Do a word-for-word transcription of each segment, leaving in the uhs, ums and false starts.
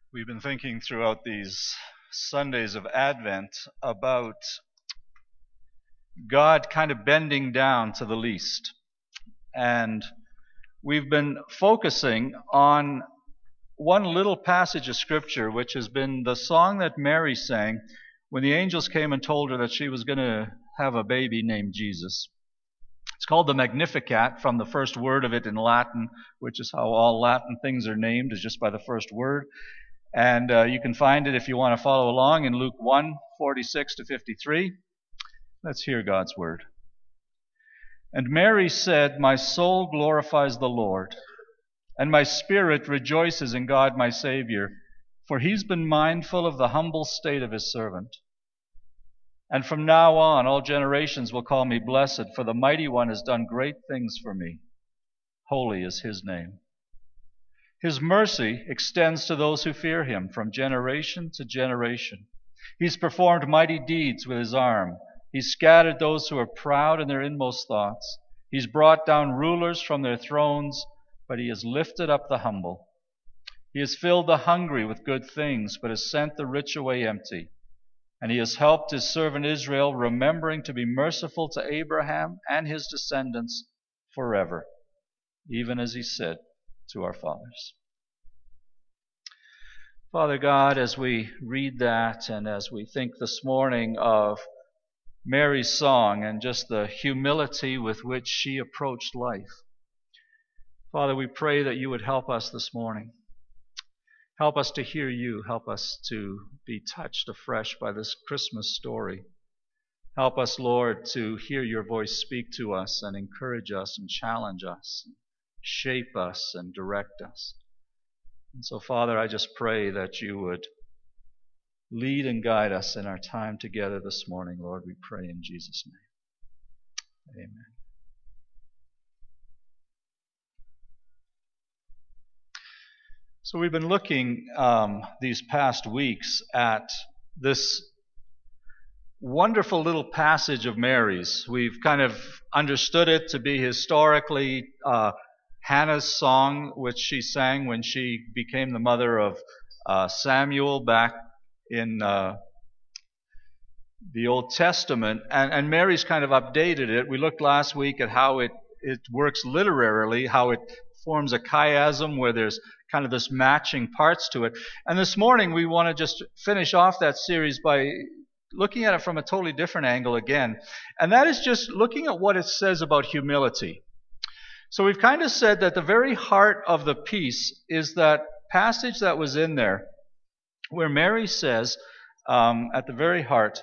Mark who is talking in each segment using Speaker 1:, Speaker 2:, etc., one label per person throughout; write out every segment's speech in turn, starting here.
Speaker 1: We've been thinking throughout these Sundays of Advent about God kind of bending down to the least. And we've been focusing on one little passage of Scripture, which has been the song that Mary sang when the angels came and told her that she was going to have a baby named Jesus. It's called the Magnificat, from the first word of it in Latin, which is how all Latin things are named, is just by the first word. And uh, you can find it if you want to follow along in Luke one, forty-six to fifty-three. Let's hear God's word. And Mary said, "My soul glorifies the Lord, and my spirit rejoices in God my Savior, for he's been mindful of the humble state of his servant. And from now on all generations will call me blessed, for the Mighty One has done great things for me. Holy is his name. His mercy extends to those who fear him from generation to generation. He's performed mighty deeds with his arm. He's scattered those who are proud in their inmost thoughts. He's brought down rulers from their thrones, but he has lifted up the humble. He has filled the hungry with good things, but has sent the rich away empty. And he has helped his servant Israel, remembering to be merciful to Abraham and his descendants forever, even as he said to our fathers." Father God, as we read that and as we think this morning of Mary's song and just the humility with which she approached life, Father, we pray that you would help us this morning. Help us to hear you. Help us to be touched afresh by this Christmas story. Help us, Lord, to hear your voice speak to us and encourage us and challenge us, shape us and direct us. And so, Father, I just pray that you would lead and guide us in our time together this morning, Lord. We pray in Jesus' name. Amen. So we've been looking um, these past weeks at this wonderful little passage of Mary's. We've kind of understood it to be historically uh, Hannah's song, which she sang when she became the mother of uh, Samuel back in uh, the Old Testament. And, and Mary's kind of updated it. We looked last week at how it, it works literarily, how it forms a chiasm where there's kind of this matching parts to it. And this morning we want to just finish off that series by looking at it from a totally different angle again. And that is just looking at what it says about humility. So we've kind of said that the very heart of the piece is that passage that was in there where Mary says, um, at the very heart,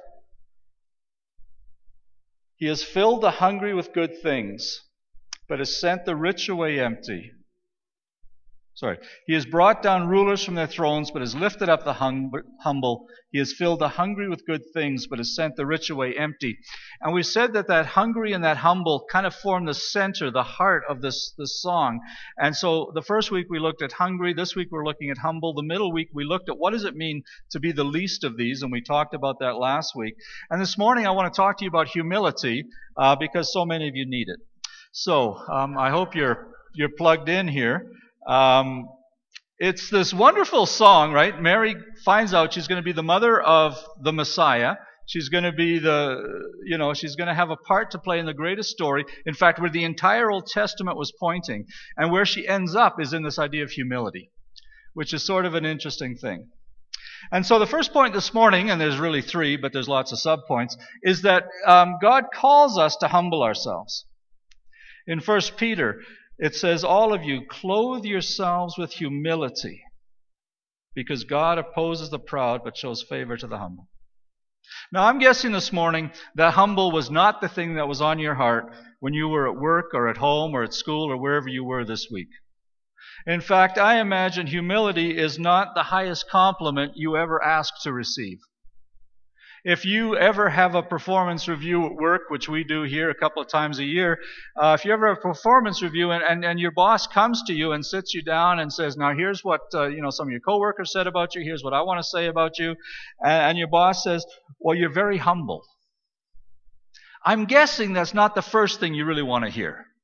Speaker 1: "He has filled the hungry with good things, but has sent the rich away empty." Sorry. "He has brought down rulers from their thrones, but has lifted up the hum- humble. He has filled the hungry with good things, but has sent the rich away empty." And we said that that hungry and that humble kind of form the center, the heart of this, this song. And so the first week we looked at hungry. This week we're looking at humble. The middle week we looked at what does it mean to be the least of these, and we talked about that last week. And this morning I want to talk to you about humility uh, because so many of you need it. So um, I hope you're you're plugged in here. Um, it's this wonderful song, right? Mary finds out she's going to be the mother of the Messiah. She's going to be the, you know, she's going to have a part to play in the greatest story. In fact, where the entire Old Testament was pointing. And where she ends up is in this idea of humility, which is sort of an interesting thing. And so the first point this morning, and there's really three, but there's lots of subpoints, is that um, God calls us to humble ourselves. In First Peter, it says, "All of you, clothe yourselves with humility, because God opposes the proud but shows favor to the humble." Now, I'm guessing this morning that humble was not the thing that was on your heart when you were at work or at home or at school or wherever you were this week. In fact, I imagine humility is not the highest compliment you ever ask to receive. If you ever have a performance review at work, which we do here a couple of times a year, uh, if you ever have a performance review and, and, and your boss comes to you and sits you down and says, "Now here's what uh, you know some of your coworkers said about you, here's what I want to say about you," and, and your boss says, "Well, you're very humble." I'm guessing that's not the first thing you really want to hear.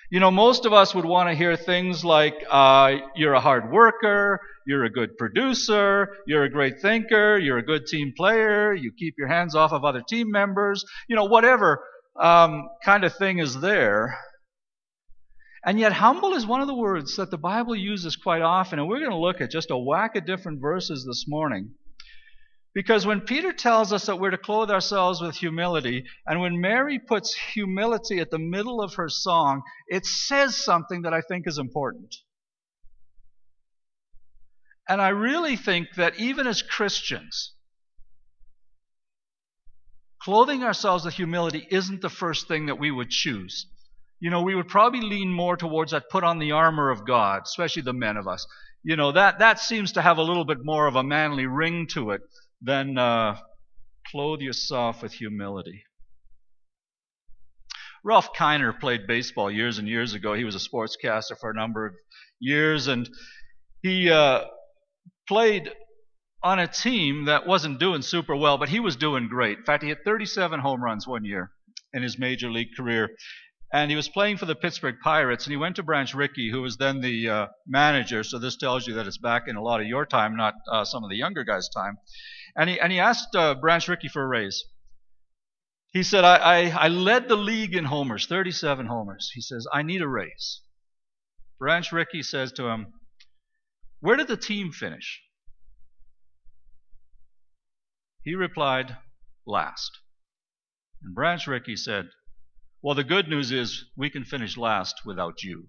Speaker 1: You know, most of us would want to hear things like, uh, you're a hard worker, you're a good producer, you're a great thinker, you're a good team player, you keep your hands off of other team members, you know, whatever um, kind of thing is there. And yet humble is one of the words that the Bible uses quite often, and we're going to look at just a whack of different verses this morning. Because when Peter tells us that we're to clothe ourselves with humility, and when Mary puts humility at the middle of her song, it says something that I think is important. And I really think that even as Christians, clothing ourselves with humility isn't the first thing that we would choose. You know, we would probably lean more towards that put on the armor of God, especially the men of us. You know, that, that seems to have a little bit more of a manly ring to it than uh, clothe yourself with humility. Ralph Kiner played baseball years and years ago. He was a sportscaster for a number of years, and he uh, played on a team that wasn't doing super well, but he was doing great. In fact, he hit thirty-seven home runs one year in his major league career. And he was playing for the Pittsburgh Pirates, and he went to Branch Rickey, who was then the uh, manager. So this tells you that it's back in a lot of your time, not uh, some of the younger guys' time. And he and he asked uh, Branch Rickey for a raise. He said, I, I, I led the league in homers, thirty-seven homers. He says, I need a raise. Branch Rickey says to him, where did the team finish? He replied, last. And Branch Rickey said, well, the good news is we can finish last without you.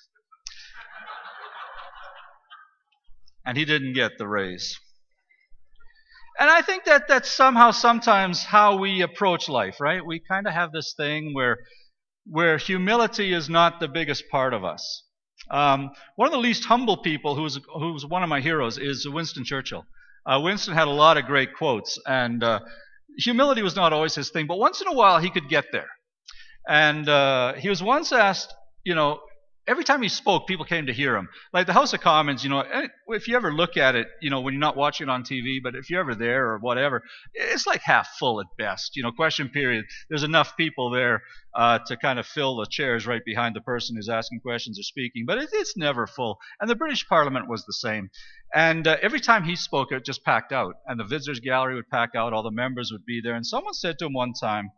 Speaker 1: And he didn't get the raise. And I think that that's somehow sometimes how we approach life, right? We kind of have this thing where where humility is not the biggest part of us. Um, one of the least humble people, who's who's one of my heroes, is Winston Churchill. Uh, Winston had a lot of great quotes, and uh, humility was not always his thing, but once in a while he could get there. And uh, he was once asked, you know, every time he spoke, people came to hear him. Like the House of Commons, you know, if you ever look at it, you know, when you're not watching it on T V, but if you're ever there or whatever, it's like half full at best. You know, question period, there's enough people there uh, to kind of fill the chairs right behind the person who's asking questions or speaking, but it, it's never full. And the British Parliament was the same. And uh, every time he spoke, it just packed out. And the visitors' gallery would pack out, all the members would be there. And someone said to him one time,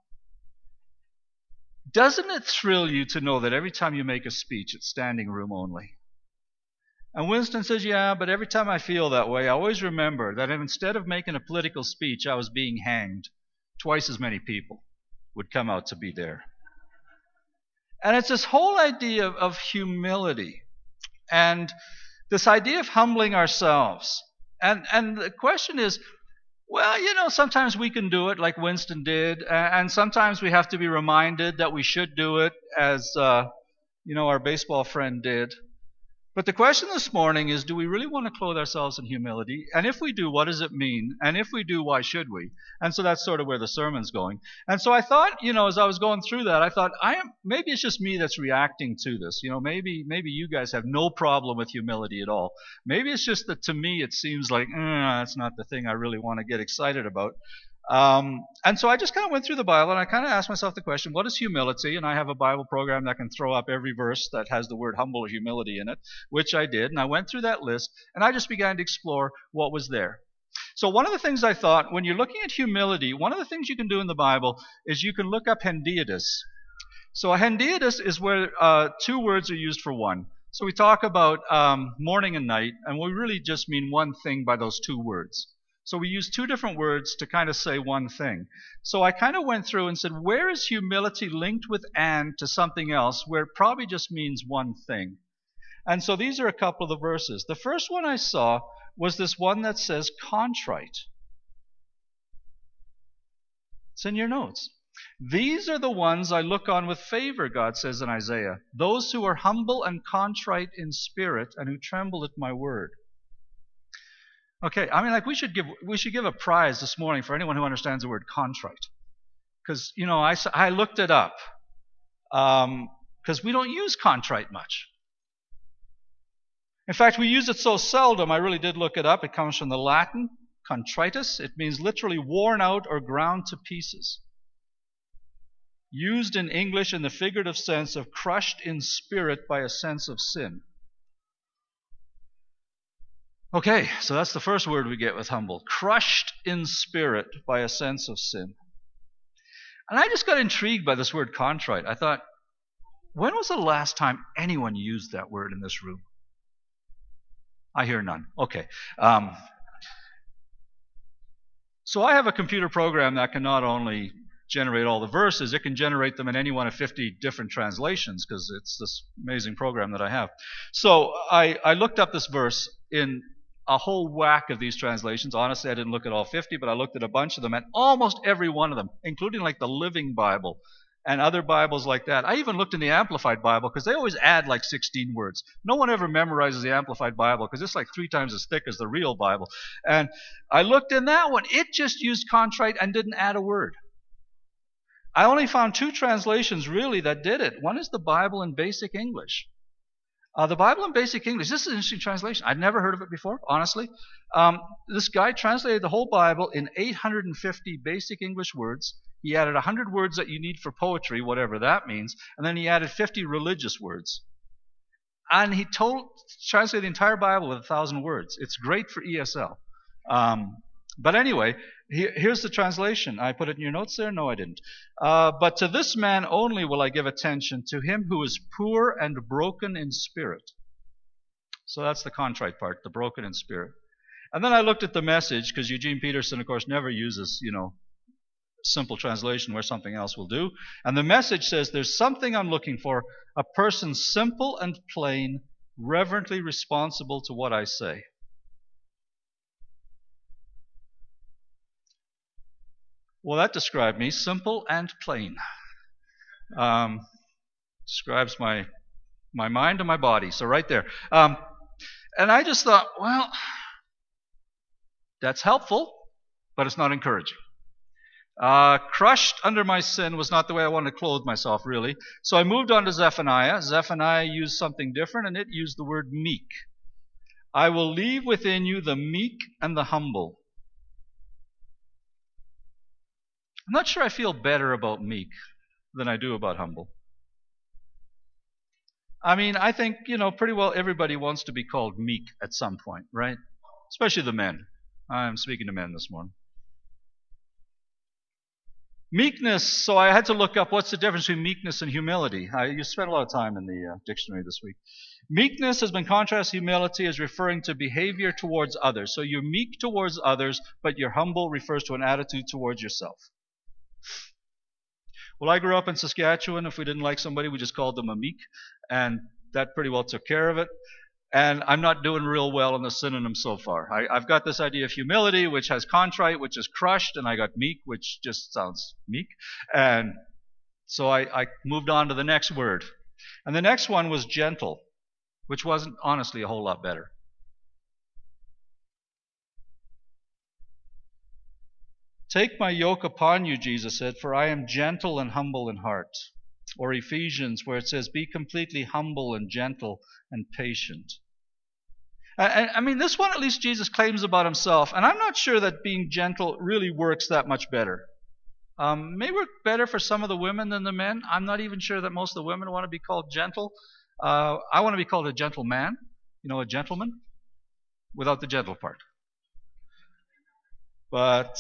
Speaker 1: doesn't it thrill you to know that every time you make a speech, it's standing room only? And Winston says, yeah, but every time I feel that way, I always remember that instead of making a political speech, I was being hanged. Twice as many people would come out to be there. And it's this whole idea of, of humility and this idea of humbling ourselves. And, and the question is, well, you know, sometimes we can do it like Winston did, and sometimes we have to be reminded that we should do it as, uh, you know, our baseball friend did. But the question this morning is, do we really want to clothe ourselves in humility? And if we do, what does it mean? And if we do, why should we? And so that's sort of where the sermon's going. And so I thought, you know, as I was going through that, I thought, I am maybe it's just me that's reacting to this. You know, maybe maybe you guys have no problem with humility at all. Maybe it's just that to me it seems like, mm, that's not the thing I really want to get excited about. Um, and so I just kind of went through the Bible and I kind of asked myself the question, what is humility? And I have a Bible program that can throw up every verse that has the word humble or humility in it, which I did. And I went through that list and I just began to explore what was there. So one of the things I thought, when you're looking at humility, one of the things you can do in the Bible is you can look up hendiadys. So a hendiadys is where uh, two words are used for one. So we talk about um, morning and night, and we really just mean one thing by those two words. So we use two different words to kind of say one thing. So I kind of went through and said, where is humility linked with and to something else where it probably just means one thing? And so these are a couple of the verses. The first one I saw was this one that says contrite. It's in your notes. These are the ones I look on with favor, God says in Isaiah. Those who are humble and contrite in spirit and who tremble at my word. Okay, I mean, like we should give we should give a prize this morning for anyone who understands the word contrite, because you know I, I looked it up, because um, we don't use contrite much. In fact, we use it so seldom. I really did look it up. It comes from the Latin contritus. It means literally worn out or ground to pieces. used in English in the figurative sense of crushed in spirit by a sense of sin. Okay, so that's the first word we get with humble. Crushed in spirit by a sense of sin. And I just got intrigued by this word contrite. I thought, when was the last time anyone used that word in this room? I hear none. Okay. Um, so I have a computer program that can not only generate all the verses, it can generate them in any one of fifty different translations, because it's this amazing program that I have. So I, I looked up this verse in a whole whack of these translations. Honestly, I didn't look at all fifty, but I looked at a bunch of them, and almost every one of them, including like the Living Bible and other Bibles like that. I even looked in the Amplified Bible, because they always add like sixteen words. No one ever memorizes the Amplified Bible, because it's like three times as thick as the real Bible. And I looked in that one. It just used contrite and didn't add a word. I only found two translations really that did it. One is the Bible in Basic English. Uh, the Bible in Basic English, this is an interesting translation. I'd never heard of it before, honestly. Um, this guy translated the whole Bible in eight hundred fifty Basic English words. He added one hundred words that you need for poetry, whatever that means, and then he added fifty religious words. And he told, translated the entire Bible with one thousand words. It's great for E S L. Um, but anyway, he, here's the translation. I put it in your notes there? No, I didn't. Uh, but to this man only will I give attention, to him who is poor and broken in spirit. So that's the contrite part, the broken in spirit. And then I looked at the Message, because Eugene Peterson, of course, never uses, you know, simple translation where something else will do. And the Message says, there's something I'm looking for, a person simple and plain, reverently responsible to what I say. Well, that described me, simple and plain. Um, describes my my mind and my body, so right there. Um, and I just thought, well, that's helpful, but it's not encouraging. Uh, crushed under my sin was not the way I wanted to clothe myself, really. So I moved on to Zephaniah. Zephaniah used something different, and it used the word meek. I will leave within you the meek and the humble. I'm not sure I feel better about meek than I do about humble. I mean, I think, you know, pretty well everybody wants to be called meek at some point, right? Especially the men. I'm speaking to men this morning. Meekness, so I had to look up what's the difference between meekness and humility. I, you spent a lot of time in the uh, dictionary this week. Meekness has been contrasted to humility as referring to behavior towards others. So you're meek towards others, but you're humble refers to an attitude towards yourself. Well, I grew up in Saskatchewan. If we didn't like somebody, we just called them a meek, and that pretty well took care of it. And I'm not doing real well in the synonyms so far. I, I've got this idea of humility, which has contrite, which is crushed, and I got meek, which just sounds meek. And so I, I moved on to the next word. And the next one was gentle, which wasn't honestly a whole lot better. Take my yoke upon you, Jesus said, for I am gentle and humble in heart. Or Ephesians, where it says, be completely humble and gentle and patient. I, I mean, this one at least Jesus claims about himself, and I'm not sure that being gentle really works that much better. Um, may work better for some of the women than the men. I'm not even sure that most of the women want to be called gentle. Uh, I want to be called a gentleman, you know, a gentleman, without the gentle part. But...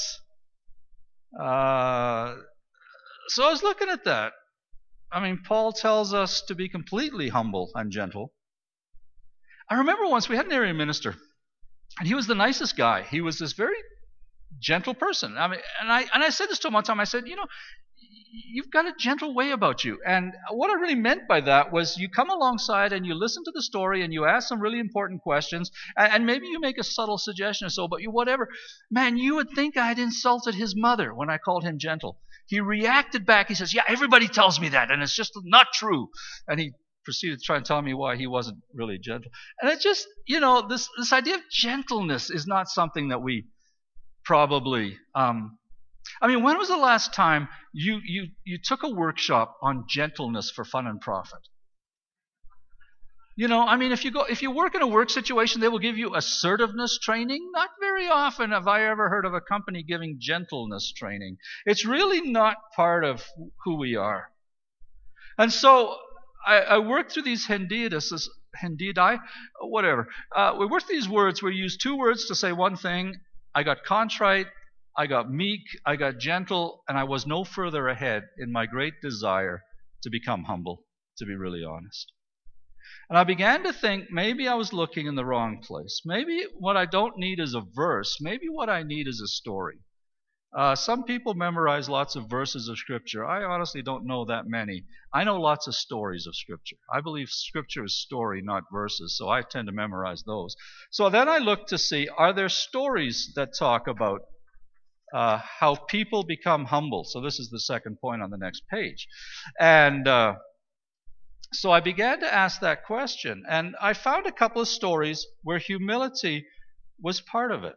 Speaker 1: Uh, so I was looking at that. I mean, Paul tells us to be completely humble and gentle. I remember once we had an area minister, and he was the nicest guy. He was this very gentle person. I mean, and I and I said this to him one time. I said, you know, you've got a gentle way about you. And what I really meant by that was you come alongside and you listen to the story and you ask some really important questions, and, and maybe you make a subtle suggestion or so, but you whatever. Man, you would think I had insulted his mother when I called him gentle. He reacted back. He says, yeah, everybody tells me that, and it's just not true. And he proceeded to try and tell me why he wasn't really gentle. And it just, you know, this, this idea of gentleness is not something that we probably... Um, I mean, when was the last time you, you, you took a workshop on gentleness for fun and profit? You know, I mean, if you go, if you work in a work situation, they will give you assertiveness training. Not very often have I ever heard of a company giving gentleness training. It's really not part of who we are. And so I, I worked through these hendiditis, hendidai, whatever. Uh, we worked through these words. We used two words to say one thing. I got contrite, I got meek, I got gentle, and I was no further ahead in my great desire to become humble, to be really honest. And I began to think maybe I was looking in the wrong place. Maybe what I don't need is a verse. Maybe what I need is a story. Uh, some people memorize lots of verses of Scripture. I honestly don't know that many. I know lots of stories of Scripture. I believe Scripture is story, not verses, so I tend to memorize those. So then I looked to see, are there stories that talk about uh, how people become humble? So this is the second point on the next page. And uh, so I began to ask that question, and I found a couple of stories where humility was part of it.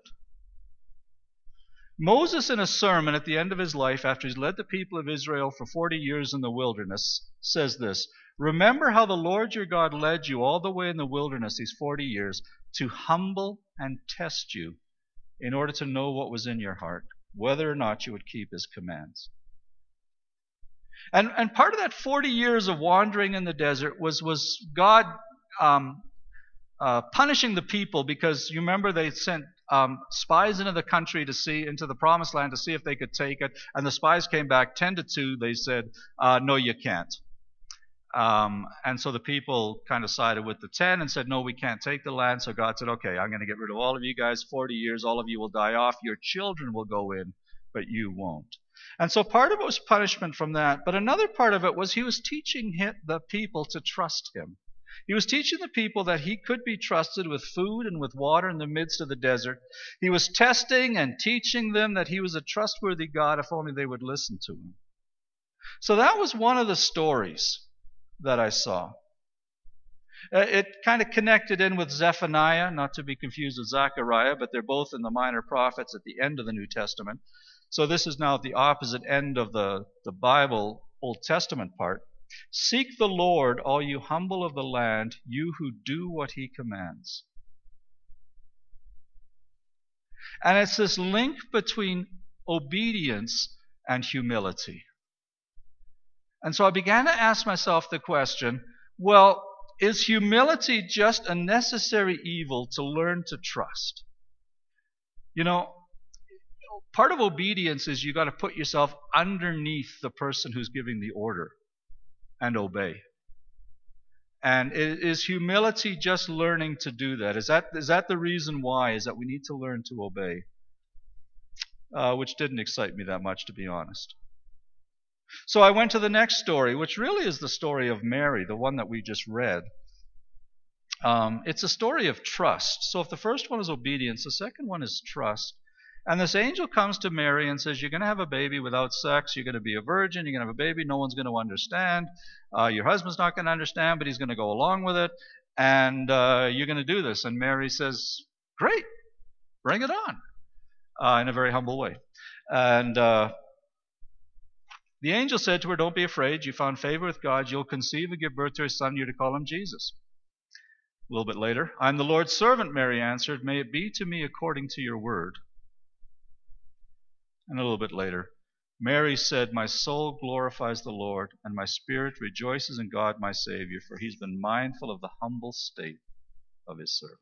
Speaker 1: Moses, in a sermon at the end of his life, after he's led the people of Israel for forty years in the wilderness, says this: "Remember how the Lord your God led you all the way in the wilderness these forty years to humble and test you in order to know what was in your heart, whether or not you would keep his commands." And, and part of that forty years of wandering in the desert was, was God um, uh, punishing the people, because you remember they sent Um, spies into the country to see, into the promised land to see if they could take it. And the spies came back ten to two. They said, uh, no, you can't. Um, and so the people kind of sided with the ten and said, no, we can't take the land. So God said, okay, I'm going to get rid of all of you guys. forty years, all of you will die off. Your children will go in, but you won't. And so part of it was punishment from that. But another part of it was he was teaching the people to trust him. He was teaching the people that he could be trusted with food and with water in the midst of the desert. He was testing and teaching them that he was a trustworthy God if only they would listen to him. So that was one of the stories that I saw. It kind of connected in with Zephaniah, not to be confused with Zechariah, but they're both in the minor prophets at the end of the New Testament. So this is now at the opposite end of the, the Bible, Old Testament part. "Seek the Lord, all you humble of the land, you who do what he commands." And it's this link between obedience and humility. And so I began to ask myself the question, well, is humility just a necessary evil to learn to trust? You know, part of obedience is you got to put yourself underneath the person who's giving the order and obey. And is humility just learning to do that? Is that is that the reason why? Is that we need to learn to obey? Uh, which didn't excite me that much, to be honest. So I went to the next story, which really is the story of Mary, the one that we just read. Um, it's a story of trust. So if the first one is obedience, the second one is trust. And this angel comes to Mary and says, you're going to have a baby without sex. You're going to be a virgin. You're going to have a baby. No one's going to understand. Uh, your husband's not going to understand, but he's going to go along with it. And uh, you're going to do this. And Mary says, great, bring it on, uh, in a very humble way. And uh, the angel said to her, don't be afraid. You found favor with God. You'll conceive and give birth to a son. You're to call him Jesus. A little bit later, I'm the Lord's servant, Mary answered. May it be to me according to your word. And a little bit later, Mary said, my soul glorifies the Lord, and my spirit rejoices in God my Savior, for he's been mindful of the humble state of his servant.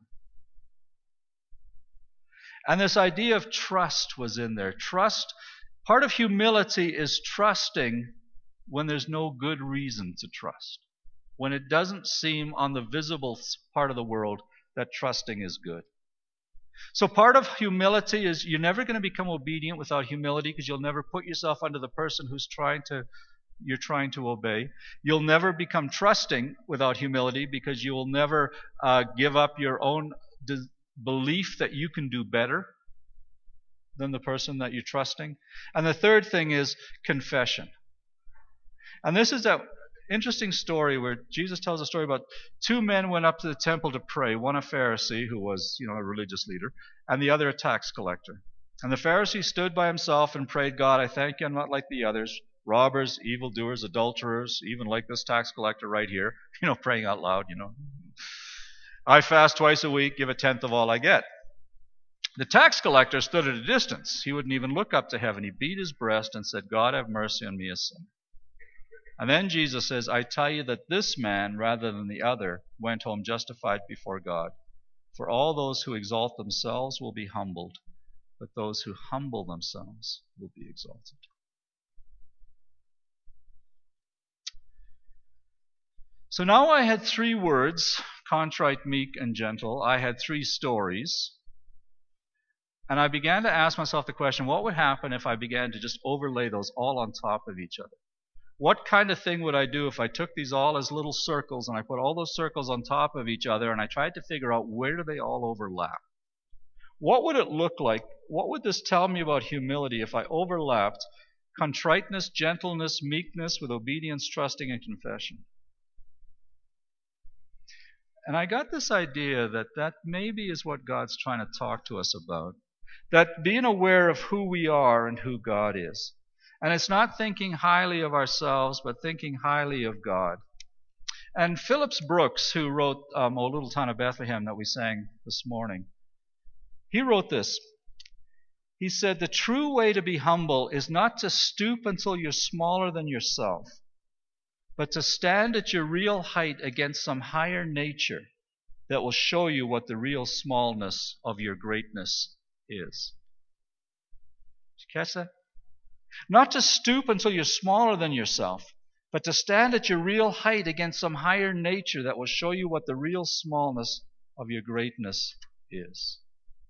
Speaker 1: And this idea of trust was in there. Trust, part of humility is trusting when there's no good reason to trust. When it doesn't seem on the visible part of the world that trusting is good. So part of humility is you're never going to become obedient without humility, because you'll never put yourself under the person who's trying to you're trying to obey. You'll never become trusting without humility, because you will never uh, give up your own de- belief that you can do better than the person that you're trusting. And the third thing is confession. And this is a interesting story where Jesus tells a story about two men went up to the temple to pray, one a Pharisee who was, you know, a religious leader, and the other a tax collector. And the Pharisee stood by himself and prayed, God, I thank you I'm not like the others, robbers, evildoers, adulterers, even like this tax collector right here, you know, praying out loud, you know. I fast twice a week, give a tenth of all I get. The tax collector stood at a distance. He wouldn't even look up to heaven. He beat his breast and said, God, have mercy on me, a sinner. And then Jesus says, I tell you that this man, rather than the other, went home justified before God. For all those who exalt themselves will be humbled, but those who humble themselves will be exalted. So now I had three words, contrite, meek, and gentle. I had three stories. And I began to ask myself the question, what would happen if I began to just overlay those all on top of each other? What kind of thing would I do if I took these all as little circles and I put all those circles on top of each other and I tried to figure out where do they all overlap? What would it look like? What would this tell me about humility if I overlapped contriteness, gentleness, meekness with obedience, trusting, and confession? And I got this idea that that maybe is what God's trying to talk to us about. That being aware of who we are and who God is. And it's not thinking highly of ourselves, but thinking highly of God. And Phillips Brooks, who wrote um, O Little Town of Bethlehem that we sang this morning, he wrote this. He said, the true way to be humble is not to stoop until you're smaller than yourself, but to stand at your real height against some higher nature that will show you what the real smallness of your greatness is. Did you catch that? Not to stoop until you're smaller than yourself, but to stand at your real height against some higher nature that will show you what the real smallness of your greatness is.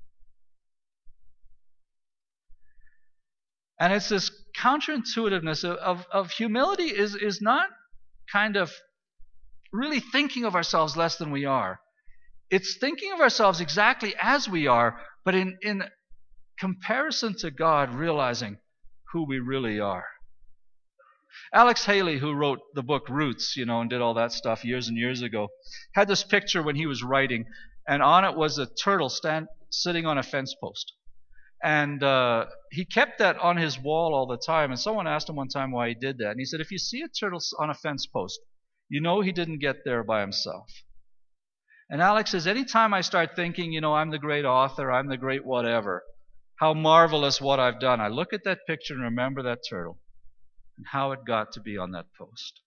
Speaker 1: And it's this counterintuitiveness of, of, of humility is, is not kind of really thinking of ourselves less than we are. It's thinking of ourselves exactly as we are, but in, in comparison to God, realizing who we really are. Alex Haley, who wrote the book Roots, you know, and did all that stuff years and years ago, had this picture when he was writing, and on it was a turtle stand, sitting on a fence post. And uh, he kept that on his wall all the time, and someone asked him one time why he did that. And he said, if you see a turtle on a fence post, you know he didn't get there by himself. And Alex says, anytime I start thinking, you know, I'm the great author, I'm the great whatever, how marvelous what I've done, I look at that picture and remember that turtle and how it got to be on that post.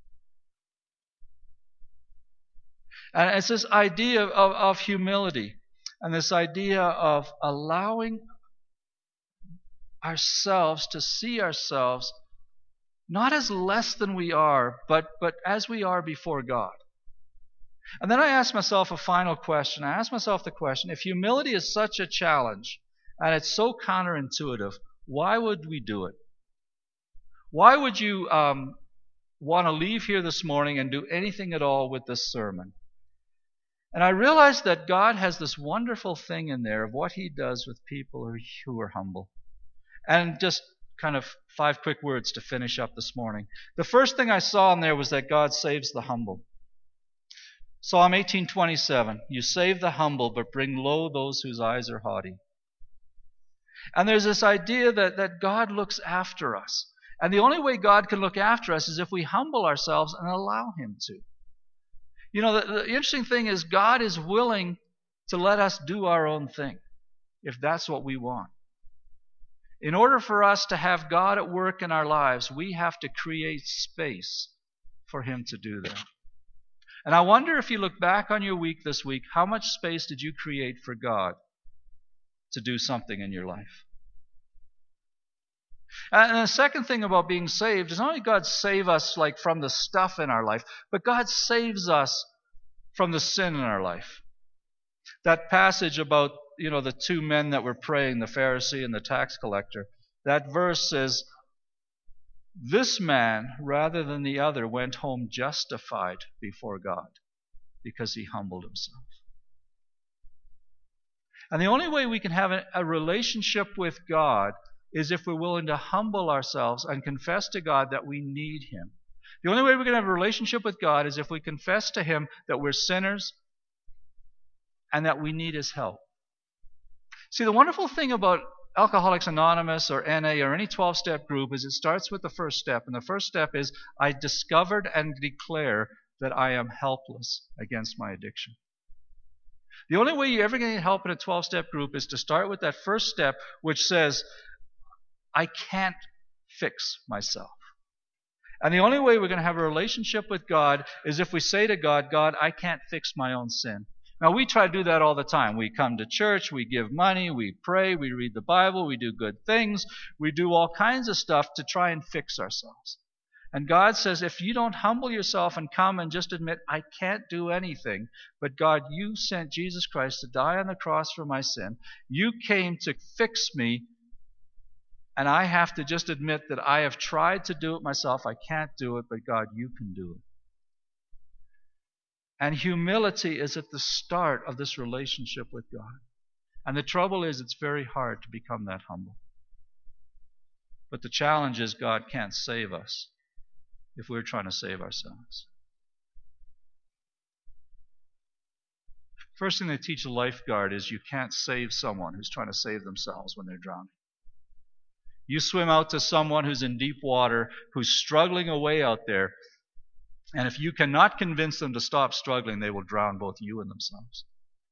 Speaker 1: And it's this idea of, of humility and this idea of allowing ourselves to see ourselves not as less than we are, but, but as we are before God. And then I asked myself a final question. I asked myself the question, if humility is such a challenge and it's so counterintuitive, why would we do it? Why would you um, want to leave here this morning and do anything at all with this sermon? And I realized that God has this wonderful thing in there of what He does with people who, who are humble. And just kind of five quick words to finish up this morning. The first thing I saw in there was that God saves the humble. Psalm eighteen twenty-seven, you save the humble, but bring low those whose eyes are haughty. And there's this idea that, that God looks after us. And the only way God can look after us is if we humble ourselves and allow Him to. You know, the, the interesting thing is God is willing to let us do our own thing, if that's what we want. In order for us to have God at work in our lives, we have to create space for Him to do that. And I wonder if you look back on your week this week, how much space did you create for God to do something in your life? And the second thing about being saved is not only God save us like from the stuff in our life, but God saves us from the sin in our life. That passage about, you know, the two men that were praying, the Pharisee and the tax collector, that verse says, this man, rather than the other, went home justified before God because he humbled himself. And the only way we can have a, a relationship with God is if we're willing to humble ourselves and confess to God that we need Him. The only way we can have a relationship with God is if we confess to Him that we're sinners and that we need His help. See, the wonderful thing about Alcoholics Anonymous or N A or any twelve-step group is it starts with the first step. And the first step is, I discovered and declare that I am helpless against my addiction. The only way you're ever going to get help in a twelve-step group is to start with that first step, which says, I can't fix myself. And the only way we're going to have a relationship with God is if we say to God, God, I can't fix my own sin. Now, we try to do that all the time. We come to church, we give money, we pray, we read the Bible, we do good things, we do all kinds of stuff to try and fix ourselves. And God says, if you don't humble yourself and come and just admit, I can't do anything, but God, you sent Jesus Christ to die on the cross for my sin. You came to fix me, and I have to just admit that I have tried to do it myself. I can't do it, but God, you can do it. And humility is at the start of this relationship with God. And the trouble is, it's very hard to become that humble. But the challenge is, God can't save us if we're trying to save ourselves. First thing they teach a lifeguard is you can't save someone who's trying to save themselves when they're drowning. You swim out to someone who's in deep water, who's struggling away out there, and if you cannot convince them to stop struggling, they will drown both you and themselves.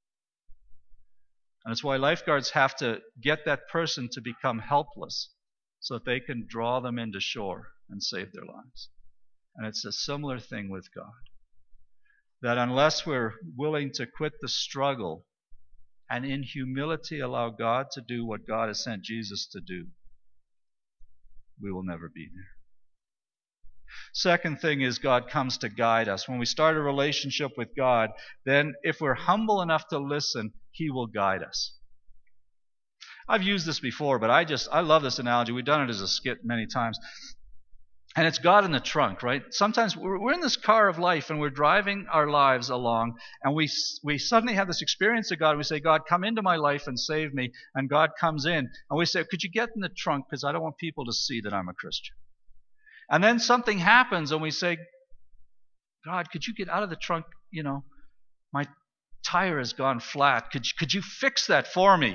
Speaker 1: And it's why lifeguards have to get that person to become helpless so that they can draw them into shore and save their lives. And it's a similar thing with God. That unless we're willing to quit the struggle and in humility allow God to do what God has sent Jesus to do, we will never be there. Second thing is, God comes to guide us. When we start a relationship with God, then if we're humble enough to listen, He will guide us. I've used this before, but I just, I love this analogy. We've done it as a skit many times. And it's God in the trunk, right? Sometimes we're, we're in this car of life and we're driving our lives along, and we we suddenly have this experience of God. We say, God, come into my life and save me. And God comes in. And we say, could you get in the trunk, because I don't want people to see that I'm a Christian. And then something happens and we say, God, could you get out of the trunk? You know, my tire has gone flat. Could you, could you fix that for me?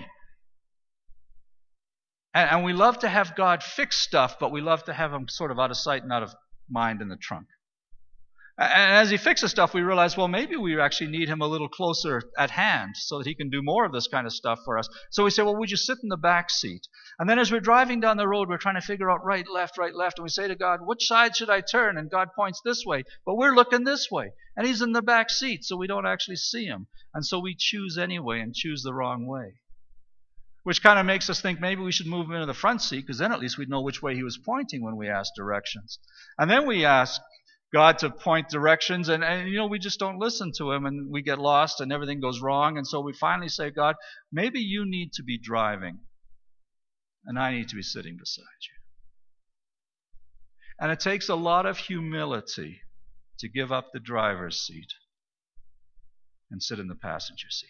Speaker 1: And, and we love to have God fix stuff, but we love to have Him sort of out of sight and out of mind in the trunk. And as He fixes stuff, we realize, well, maybe we actually need Him a little closer at hand so that He can do more of this kind of stuff for us. So we say, well, would you sit in the back seat? And then as we're driving down the road, we're trying to figure out right, left, right, left. And we say to God, which side should I turn? And God points this way. But we're looking this way. And He's in the back seat, so we don't actually see Him. And so we choose anyway and choose the wrong way. Which kind of makes us think maybe we should move Him into the front seat, because then at least we'd know which way He was pointing when we asked directions. And then we ask God to point directions, and, and you know, we just don't listen to Him, and we get lost and everything goes wrong. And so we finally say, God, maybe you need to be driving and I need to be sitting beside you. And it takes a lot of humility to give up the driver's seat and sit in the passenger seat.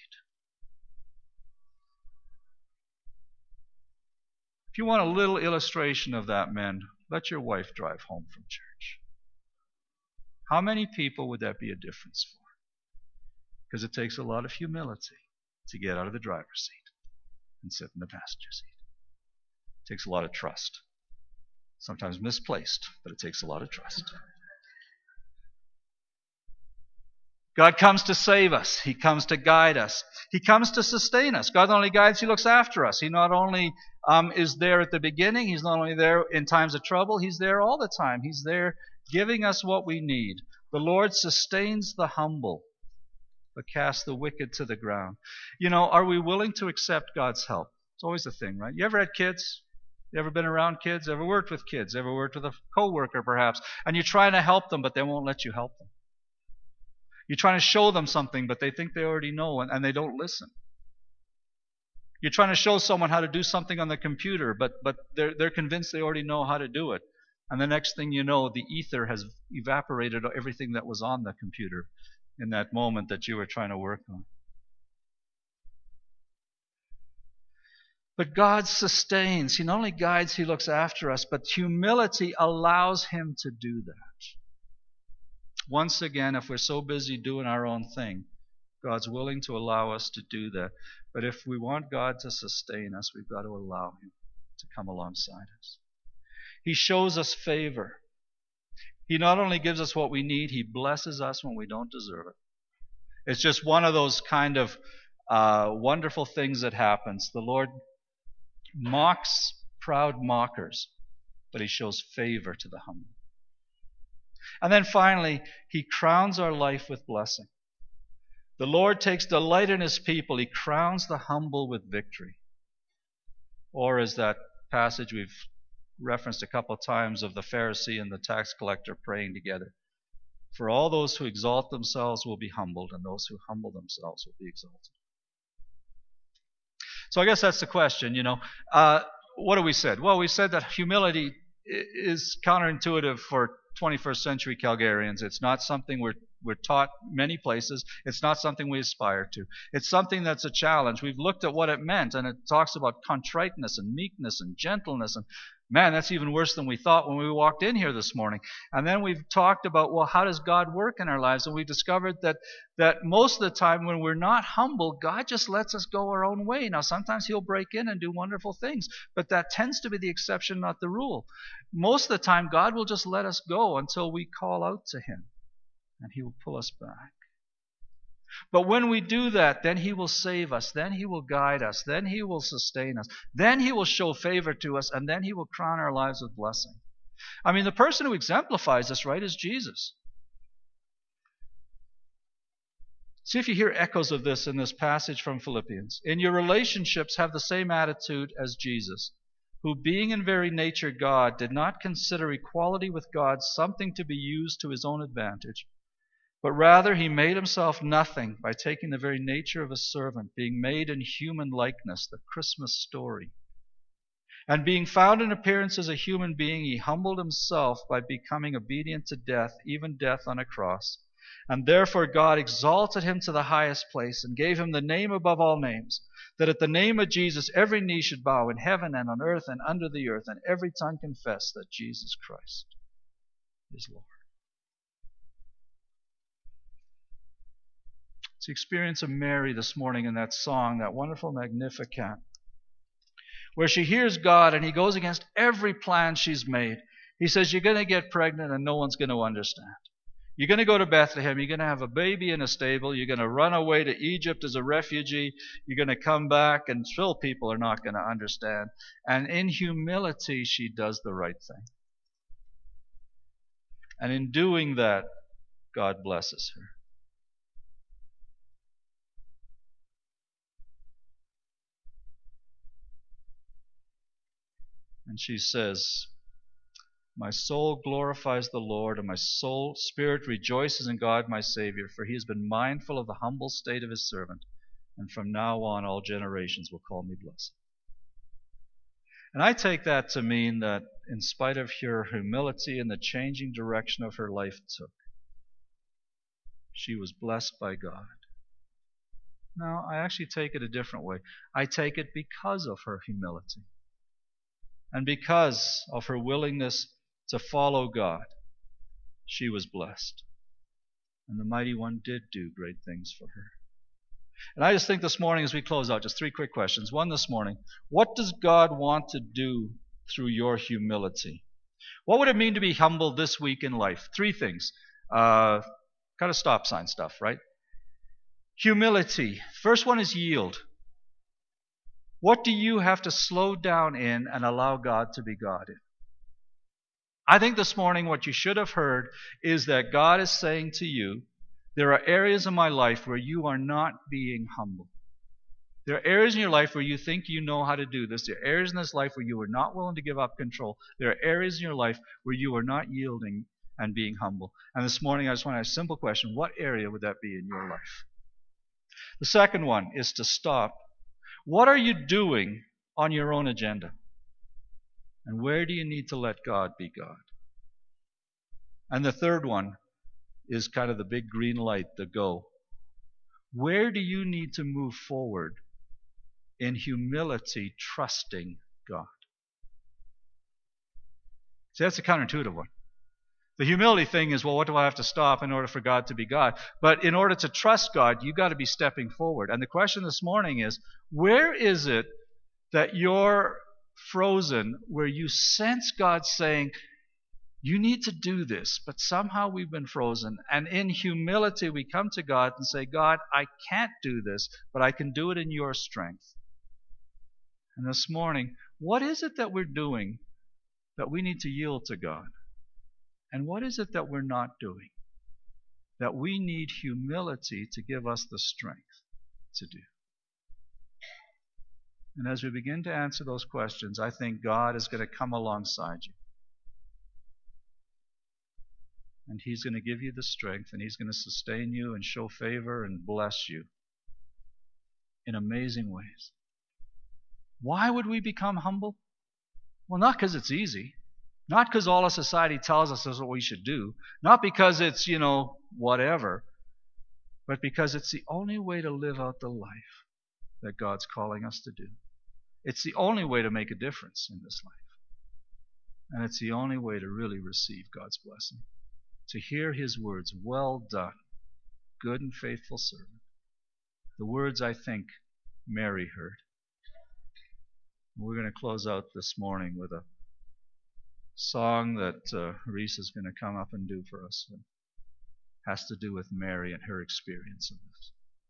Speaker 1: If you want a little illustration of that, men, let your wife drive home from church. How many people would that be a difference for? Because it takes a lot of humility to get out of the driver's seat and sit in the passenger seat. It takes a lot of trust. Sometimes misplaced, but it takes a lot of trust. God comes to save us. He comes to guide us. He comes to sustain us. God not only guides, He looks after us. He not only um, is there at the beginning, He's not only there in times of trouble, He's there all the time. He's there giving us what we need. The Lord sustains the humble, but casts the wicked to the ground. You know, are we willing to accept God's help? It's always the thing, right? You ever had kids? You ever been around kids? Ever worked with kids? Ever worked with a coworker, perhaps? And you're trying to help them, but they won't let you help them. You're trying to show them something, but they think they already know, and, and they don't listen. You're trying to show someone how to do something on the computer, but, but they're, they're convinced they already know how to do it. And the next thing you know, the ether has evaporated everything that was on the computer in that moment that you were trying to work on. But God sustains. He not only guides, He looks after us, but humility allows Him to do that. Once again, if we're so busy doing our own thing, God's willing to allow us to do that. But if we want God to sustain us, we've got to allow Him to come alongside us. He shows us favor. He not only gives us what we need, He blesses us when we don't deserve it. It's just one of those kind of uh, wonderful things that happens. The Lord mocks proud mockers, but he shows favor to the humble. And then finally, he crowns our life with blessing. The Lord takes delight in his people. He crowns the humble with victory. Or as that passage we've referenced a couple of times of the Pharisee and the tax collector praying together. For all those who exalt themselves will be humbled, and those who humble themselves will be exalted. So I guess that's the question, you know. Uh, what have we said? Well, we said that humility is counterintuitive for twenty-first century Calgarians. It's not something we're we're taught many places. It's not something we aspire to. It's something that's a challenge. We've looked at what it meant, and it talks about contriteness and meekness and gentleness. And man, that's even worse than we thought when we walked in here this morning. And then we've talked about, well, how does God work in our lives? And we discovered that that most of the time when we're not humble, God just lets us go our own way. Now, sometimes he'll break in and do wonderful things, but that tends to be the exception, not the rule. Most of the time, God will just let us go until we call out to him, and he will pull us back. But when we do that, then he will save us, then he will guide us, then he will sustain us, then he will show favor to us, and then he will crown our lives with blessing. I mean, the person who exemplifies this, right, is Jesus. See if you hear echoes of this in this passage from Philippians. In your relationships, have the same attitude as Jesus, who being in very nature God, did not consider equality with God something to be used to his own advantage, but rather he made himself nothing by taking the very nature of a servant, being made in human likeness, the Christmas story. And being found in appearance as a human being, he humbled himself by becoming obedient to death, even death on a cross. And therefore God exalted him to the highest place and gave him the name above all names, that at the name of Jesus every knee should bow in heaven and on earth and under the earth, and every tongue confess that Jesus Christ is Lord. It's the experience of Mary this morning in that song, that wonderful Magnificat, where she hears God and he goes against every plan she's made. He says, you're going to get pregnant and no one's going to understand. You're going to go to Bethlehem. You're going to have a baby in a stable. You're going to run away to Egypt as a refugee. You're going to come back, and still people are not going to understand. And in humility, she does the right thing. And in doing that, God blesses her. And she says, my soul glorifies the Lord, and my soul spirit rejoices in God my Savior, for he has been mindful of the humble state of his servant, and from now on all generations will call me blessed. And I take that to mean that in spite of her humility and the changing direction of her life took, she was blessed by God. No, I actually take it a different way. I take it because of her humility. And because of her willingness to follow God, she was blessed. And the Mighty One did do great things for her. And I just think this morning as we close out, just three quick questions. One this morning, what does God want to do through your humility? What would it mean to be humble this week in life? Three things. Uh, kind of stop sign stuff, right? Humility. First one is yield. What do you have to slow down in and allow God to be God in? I think this morning what you should have heard is that God is saying to you, there are areas in my life where you are not being humble. There are areas in your life where you think you know how to do this. There are areas in this life where you are not willing to give up control. There are areas in your life where you are not yielding and being humble. And this morning I just want to ask a simple question. What area would that be in your life? The second one is to stop. What are you doing on your own agenda? And where do you need to let God be God? And the third one is kind of the big green light, the go. Where do you need to move forward in humility, trusting God? See, that's a counterintuitive one. The humility thing is, well, what do I have to stop in order for God to be God? But in order to trust God, you've got to be stepping forward. And the question this morning is, where is it that you're frozen, where you sense God saying, You need to do this, but somehow we've been frozen. And in humility, we come to God and say, God, I can't do this, but I can do it in your strength. And this morning, what is it that we're doing that we need to yield to God? And what is it that we're not doing that we need humility to give us the strength to do? And as we begin to answer those questions, I think God is going to come alongside you. And He's going to give you the strength, and He's going to sustain you and show favor and bless you in amazing ways. Why would we become humble? Well, not because it's easy. Not because all of society tells us is what we should do. Not because it's, you know, whatever. But because it's the only way to live out the life that God's calling us to do. It's the only way to make a difference in this life. And it's the only way to really receive God's blessing. To hear His words, well done, good and faithful servant. The words I think Mary heard. We're going to close out this morning with a song that uh, Reese is going to come up and do for us. It has to do with Mary and her experience of this.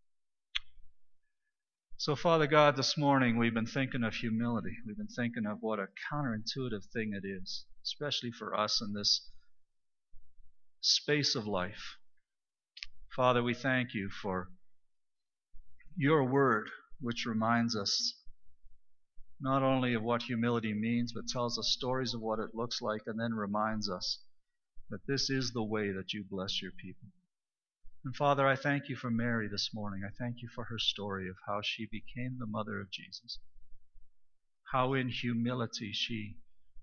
Speaker 1: So, Father God, this morning we've been thinking of humility. We've been thinking of what a counterintuitive thing it is, especially for us in this space of life. Father, we thank you for your word, which reminds us not only of what humility means, but tells us stories of what it looks like, and then reminds us that this is the way that you bless your people. And Father, I thank you for Mary this morning. I thank you for her story of how she became the mother of Jesus. How in humility she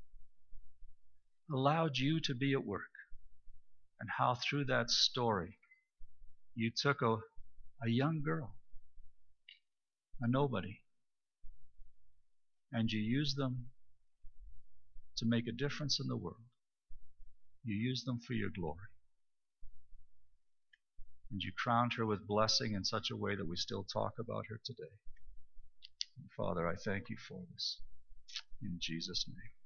Speaker 1: allowed you to be at work. And how through that story you took a, a young girl, a nobody, and you used them to make a difference in the world. You used them for your glory. And you crowned her with blessing in such a way that we still talk about her today. And Father, I thank you for this. In Jesus' name.